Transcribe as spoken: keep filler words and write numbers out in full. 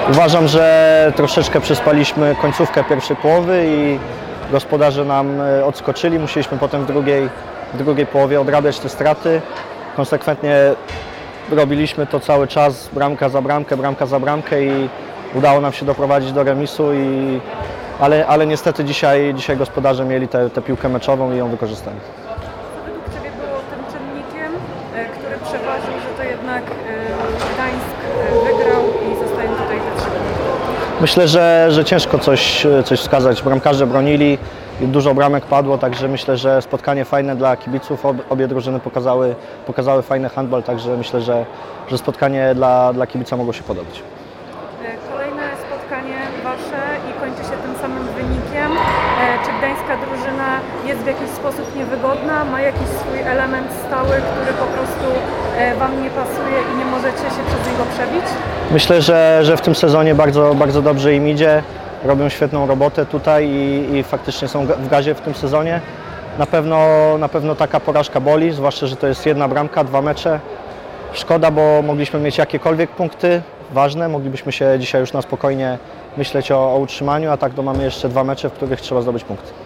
Uważam, że troszeczkę przespaliśmy końcówkę pierwszej połowy i gospodarze nam odskoczyli. Musieliśmy potem w drugiej, w drugiej połowie odrabiać te straty. Konsekwentnie robiliśmy to cały czas, bramka za bramkę, bramka za bramkę i udało nam się doprowadzić do remisu, i, ale, ale niestety dzisiaj, dzisiaj gospodarze mieli tę piłkę meczową i ją wykorzystali. Co według Ciebie było tym czynnikiem, który przeważył, że to jednak Gdańsk wygrał i zostają tutaj te trzy punkty? Myślę, że, że ciężko coś, coś wskazać. Bramkarze bronili, dużo bramek padło, także myślę, że spotkanie fajne dla kibiców. Obie drużyny pokazały, pokazały fajny handball, także myślę, że, że spotkanie dla, dla kibica mogło się podobać. Kolejne spotkanie Wasze i kończy się tym samym wynikiem. Czy gdańska drużyna jest w jakiś sposób niewygodna? Ma jakiś swój element stały, który po prostu Wam nie pasuje i nie możecie się przez niego przebić? Myślę, że, że w tym sezonie bardzo, bardzo dobrze im idzie. Robią świetną robotę tutaj i, i faktycznie są w gazie w tym sezonie. Na pewno, na pewno taka porażka boli, zwłaszcza, że to jest jedna bramka, dwa mecze. Szkoda, bo mogliśmy mieć jakiekolwiek punkty ważne, moglibyśmy się dzisiaj już na spokojnie myśleć o, o utrzymaniu, a tak to mamy jeszcze dwa mecze, w których trzeba zdobyć punkty.